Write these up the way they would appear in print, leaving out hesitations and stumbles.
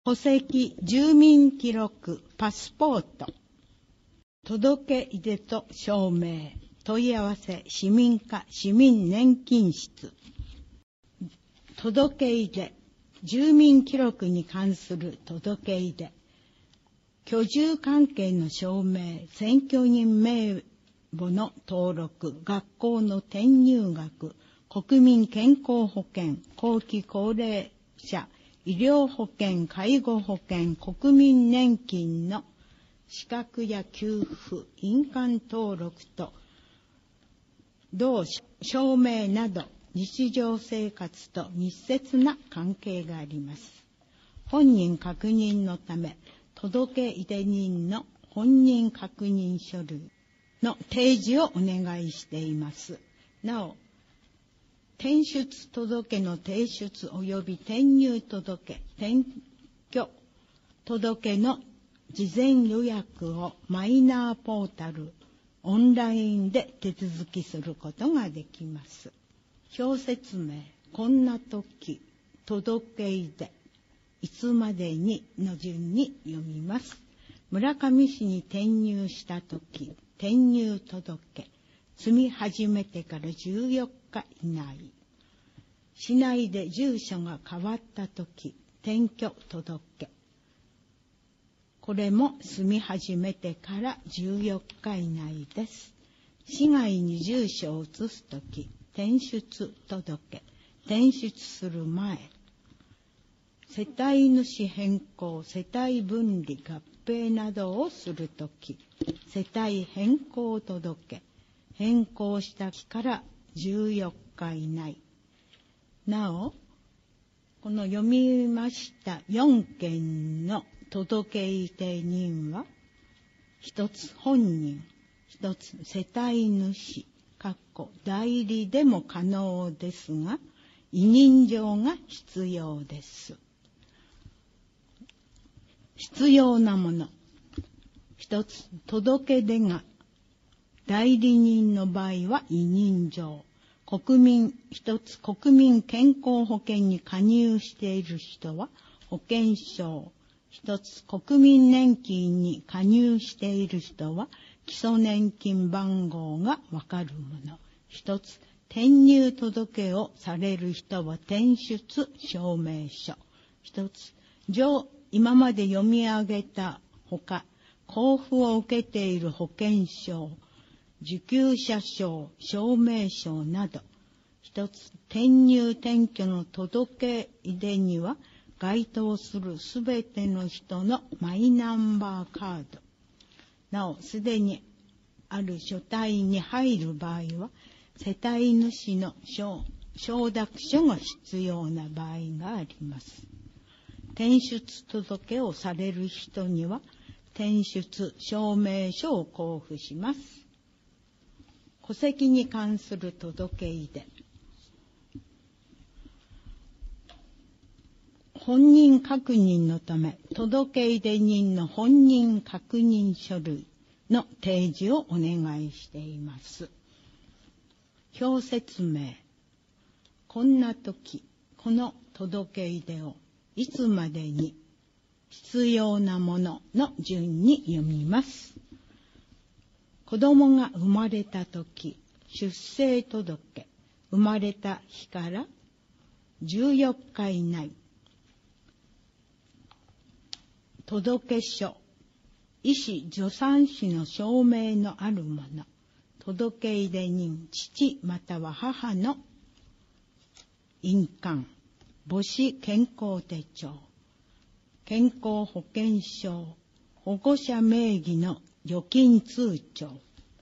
戸籍住民記録パスポート届け出と証明問い合わせ市民課市民年金室届け出住民記録に関する届け出居住関係の証明選挙人名簿の登録学校の転入学国民健康保険後期高齢者医療保険、介護保険、国民年金の資格や給付、印鑑登録と同証明など日常生活と密接な関係があります。本人確認のため、届出人の本人確認書類の提示をお願いしています。なお、転出届の提出及び転入届、転居届の事前予約をマイナーポータル、オンラインで手続きすることができます。表説明、こんな時、届出、いつまでにの順に読みます。村上市に転入した時、転入届、住み始めてから14日以内。市内で住所が変わったとき、転居届。これも住み始めてから14日以内です。市外に住所を移すとき、転出届。転出する前。世帯主変更、世帯分離、合併などをするとき、世帯変更届。変更した日から14日以内。なお、この読みました4件の届出人は、一つ本人、一つ世帯主、代理でも可能ですが、委任状が必要です。必要なもの。一つ、届出が代理人の場合は委任状。一つ、国民健康保険に加入している人は保険証。一つ、国民年金に加入している人は基礎年金番号がわかるもの。一つ、転入届をされる人は転出証明書。一つ、今まで読み上げたほか、交付を受けている保険証、受給者証、証明書など、一つ、転入転居の届出には該当するすべての人のマイナンバーカード。なお、すでにある所帯に入る場合は、世帯主の承諾書が必要な場合があります。転出届をされる人には、転出証明書を交付します。戸籍に関する届出。本人確認のため、届出人の本人確認書類の提示をお願いしています。表説明。こんな時、この届出をいつまでに必要なものの順に読みます。子供が生まれたとき、出生届、生まれた日から14日以内。届書、医師・助産師の証明のあるもの。届出人、父または母の印鑑。母子健康手帳。健康保険証。保護者名義の預金通帳。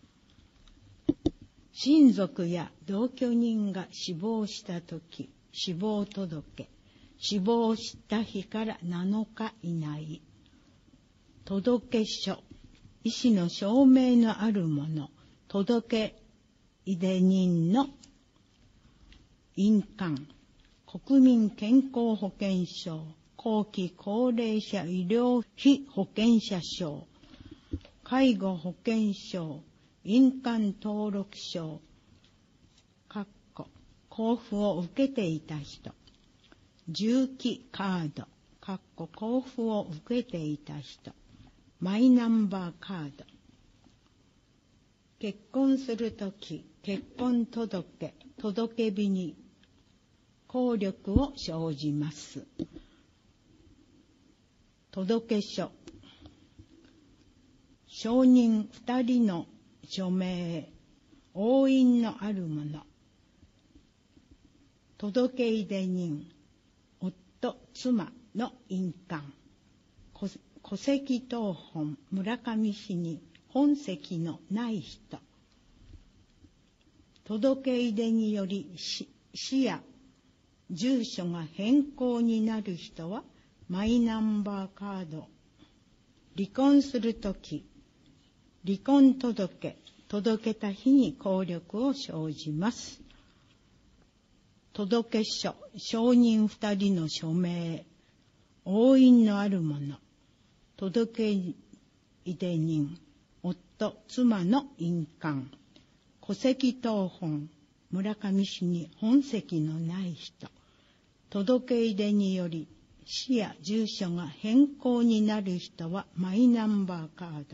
親族や同居人が死亡したとき、死亡届。死亡した日から7日以内。届書。医師の証明のあるもの。届出人の印鑑。国民健康保険証。後期高齢者医療費保険者証。介護保険証。印鑑登録証。交付を受けていた人。重機カード。 交付を受けていた人、マイナンバーカード。結婚するとき、結婚届日に効力を生じます。届書、証人2人の署名、押印のあるもの。届出人、夫、妻の印鑑。戸籍謄本、村上市に本籍のない人。届出により市や住所が変更になる人はマイナンバーカード。離婚するとき、離婚届けた日に効力を生じます。届書、証人2人の署名、押印のあるもの。届出人、夫、妻の印鑑。戸籍謄本、村上市に本籍のない人。届出により市や住所が変更になる人はマイナンバーカード。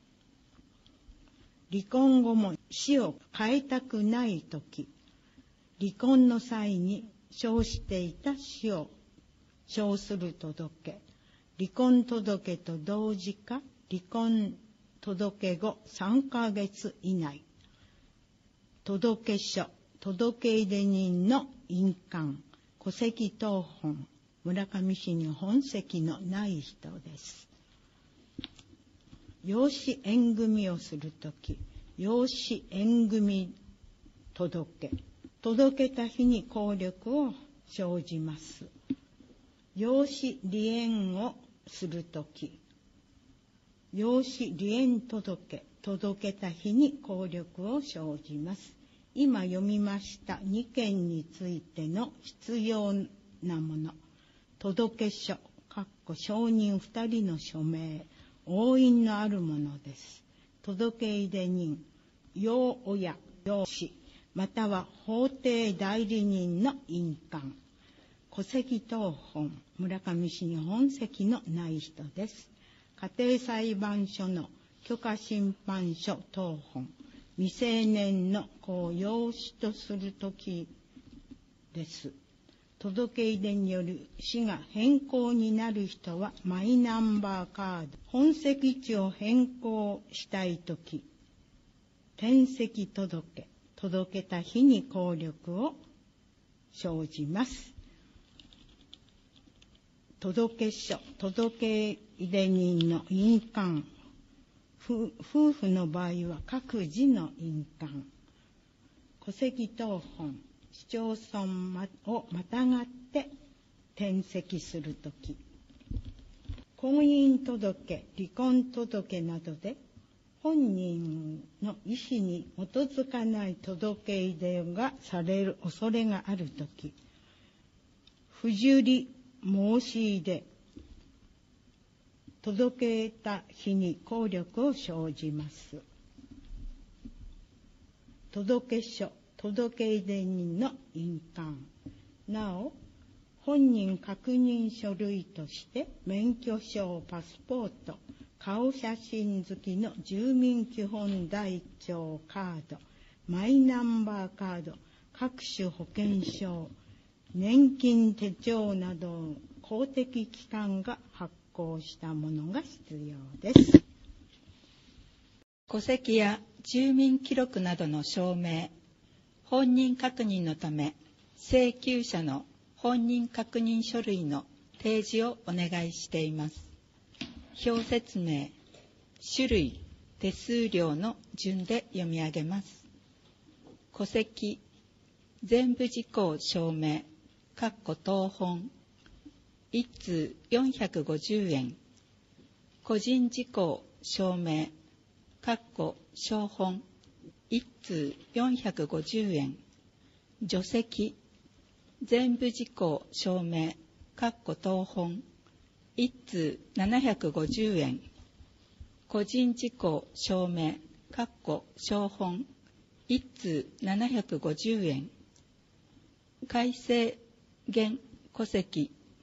離婚後も市を変えたくないとき、離婚の際に生していた市を生する届、離婚届と同時か離婚届後3ヶ月以内、届書、届出人の印鑑、戸籍謄本、村上市に本籍のない人です。養子縁組をするとき、養子縁組届けた日に効力を生じます。養子離縁をするとき、養子離縁届けた日に効力を生じます。今読みました2件についての必要なもの。届書、証人2人の署名、押印のあるものです。届出人、養親、養子、または法定代理人の印鑑。戸籍謄本、村上市に本籍のない人です。家庭裁判所の許可審判書謄本、未成年の子を養子とするときです。届出による市が変更になる人はマイナンバーカード。本籍地を変更したいとき、転籍届けた日に効力を生じます。届書、届出人の印鑑。夫婦の場合は各自の印鑑。戸籍謄本、市町村をまたがって転籍するとき、婚姻届、離婚届などで本人の意思に基づかない届出がされる恐れがあるとき、不受理申し入れ、届けた日に効力を生じます。届書、届出人の印鑑。なお、本人確認書類として免許証、パスポート、顔写真付きの住民基本台帳カード、マイナンバーカード、各種保険証、年金手帳など公的機関が発行したものが必要です。 戸籍や住民記録などの証明、本人確認のため請求者の本人確認書類の提示をお願いしています。表説明、種類、手数料の順で読み上げます。戸籍、全部事項証明、謄本、1通450円。個人事項証明、証本、1通450円。除籍、全部事項証明、謄本、1通750円。個人事項証明、証本、1通750円。改正現戸籍、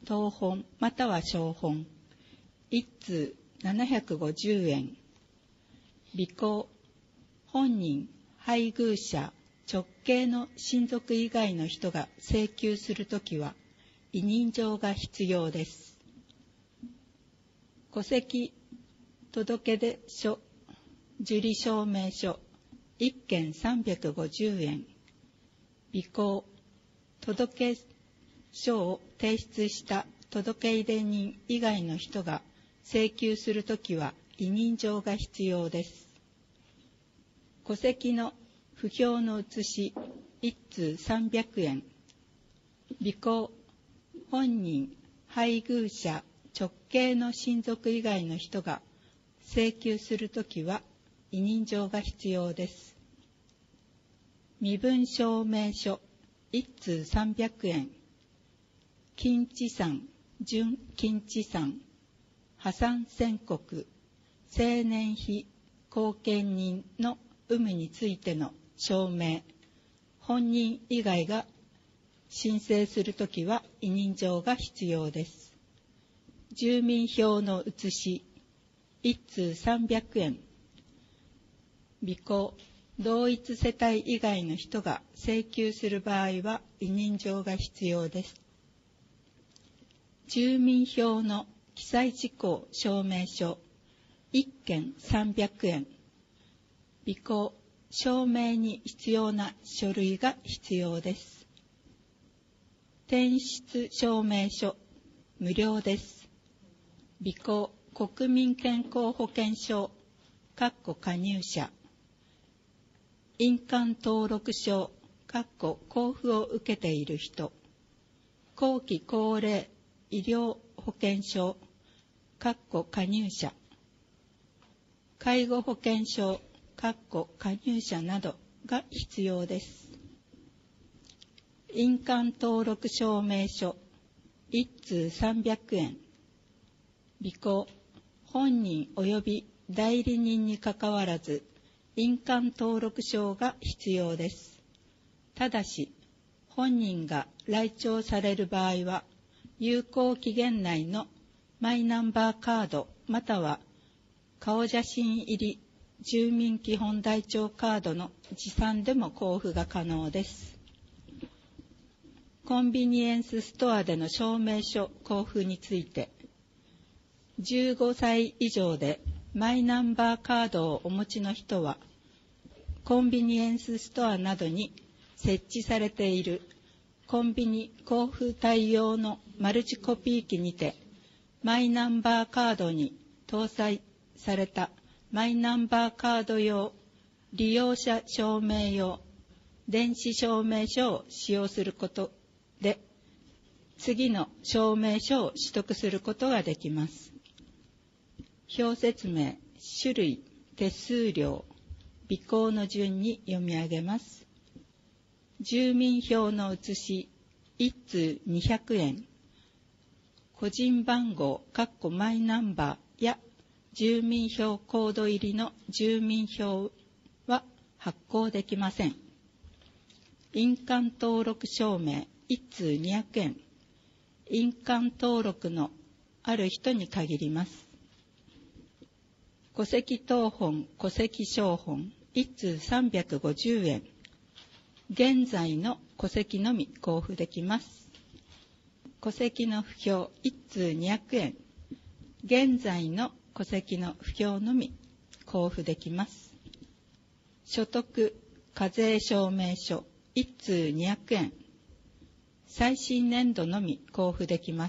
当本または小本1通750円。備考、本人、配偶者、直系の親族以外の人が請求するときは委任状が必要です。戸籍届出書、受理証明書1件350円。備考、届書を提出した届出人以外の人が請求するときは委任状が必要です。戸籍の不評の写し1通300円。備考、本人、配偶者、直系の親族以外の人が請求するときは委任状が必要です。身分証明書1通300円。金地産、準金地産、破産宣告、生年費後見人の有無についての証明、本人以外が申請するときは委任状が必要です。住民票の写し1通300円。備考、同一世帯以外の人が請求する場合は委任状が必要です。住民票の記載事項証明書1件300円。備考、証明に必要な書類が必要です。転出証明書無料です。備考、国民健康保険証加入者、印鑑登録証交付を受けている人、後期高齢医療保険証加入者、介護保険証加入者などが必要です。印鑑登録証明書1通300円。備考、本人及び代理人にかかわらず印鑑登録証が必要です。ただし、本人が来庁される場合は、有効期限内のマイナンバーカードまたは顔写真入り住民基本台帳カードの持参でも交付が可能です。コンビニエンスストアでの証明書交付について、15歳以上でマイナンバーカードをお持ちの人は、コンビニエンスストアなどに設置されているコンビニ交付対応のマルチコピー機にて、マイナンバーカードに搭載されたマイナンバーカード用、利用者証明用、電子証明書を使用することで、次の証明書を取得することができます。表説明、種類、手数料、備考の順に読み上げます。住民票の写し1通200円。個人番号マイナンバーや住民票コード入りの住民票は発行できません。印鑑登録証明1通200円。印鑑登録のある人に限ります。戸籍謄本、戸籍抄本1通350円。現在の戸籍のみ交付できます。戸籍の不評1通200円。現在の戸籍の不評のみ交付できます。所得課税証明書1通200円。最新年度のみ交付できます。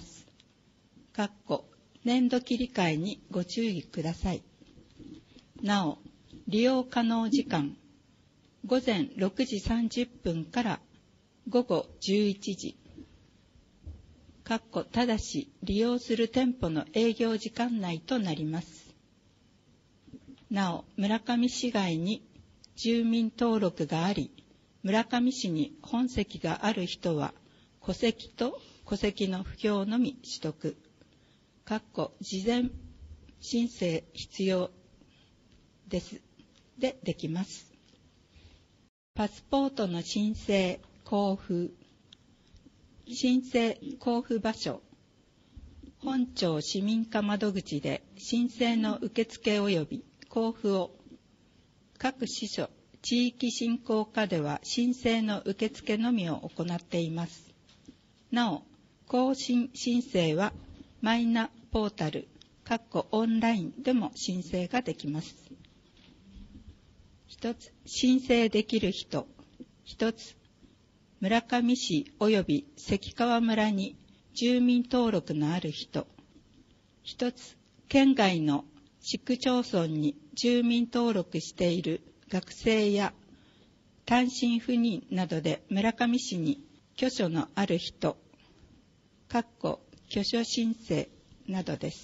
年度切り替えにご注意ください。なお、利用可能時間、午前6時30分から午後11時。ただし、利用する店舗の営業時間内となります。なお、村上市外に住民登録があり、村上市に本籍がある人は、戸籍と戸籍の不評のみ取得。事前申請必要です。できます。パスポートの申請、交付。申請交付場所、 本町市民課窓口で申請の受付及び交付を、各支所地域振興課では申請の受付のみを行っています。なお、更新申請はマイナポータルオンラインでも申請ができます。一つ、申請できる人。一つ、村上市及び関川村に住民登録のある人。一つ、県外の市区町村に住民登録している学生や単身赴任などで村上市に居所のある人、居所申請などです。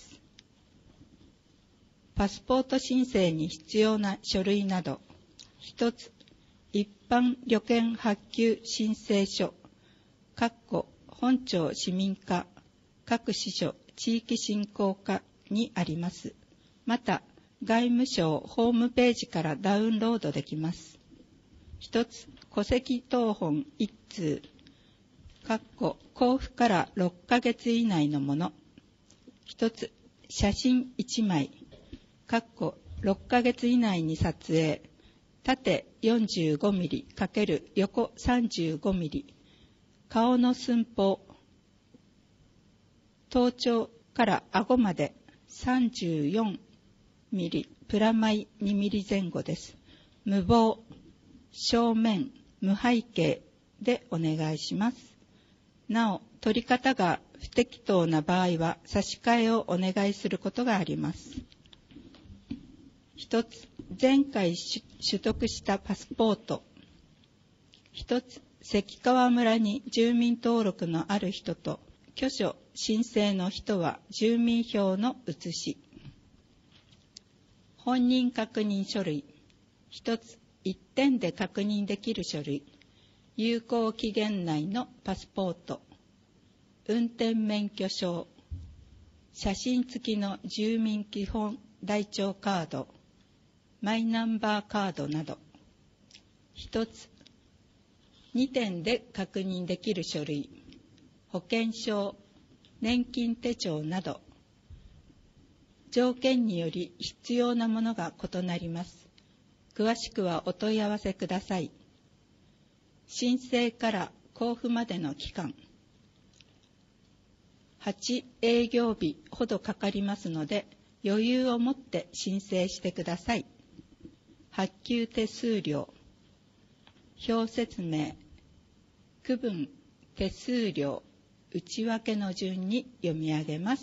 パスポート申請に必要な書類など、一つ、一般旅券発給申請書、本町市民課、各支所地域振興課にあります。また、外務省ホームページからダウンロードできます。一つ、戸籍謄本1通、交付から6ヶ月以内のもの。一つ、写真1枚、6ヶ月以内に撮影、縦45ミリ×横35ミリ、顔の寸法、頭頂から顎まで34ミリ、プラマイ2ミリ前後です。無棒、正面、無背景でお願いします。なお、取り方が不適当な場合は差し替えをお願いすることがあります。一つ、前回取得したパスポート。一つ、関川村に住民登録のある人と居所申請の人は住民票の写し。本人確認書類。一つ、一点で確認できる書類。有効期限内のパスポート。運転免許証。写真付きの住民基本台帳カード。マイナンバーカードなど。一つ、2点で確認できる書類。保険証、年金手帳など。条件により必要なものが異なります。詳しくはお問い合わせください。申請から交付までの期間。8営業日ほどかかりますので、余裕を持って申請してください。発給手数料、表説明、区分、手数料、内訳の順に読み上げます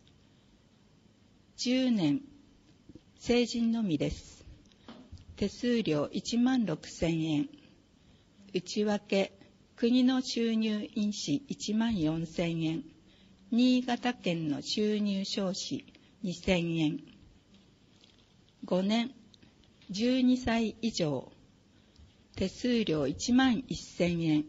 。10年、成人のみです。手数料16,000円。内訳、国の収入印紙14,000円。新潟県の収入証紙2,000円。5年、12歳以上。手数料11,000円。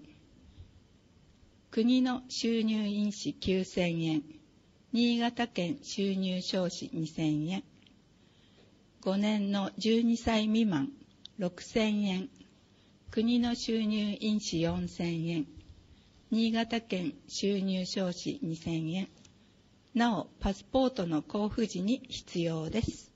国の収入印紙9,000円。新潟県収入証紙2,000円。5年の12歳未満6,000円。国の収入印紙4,000円。新潟県収入証紙2,000円。なお、パスポートの交付時に必要です。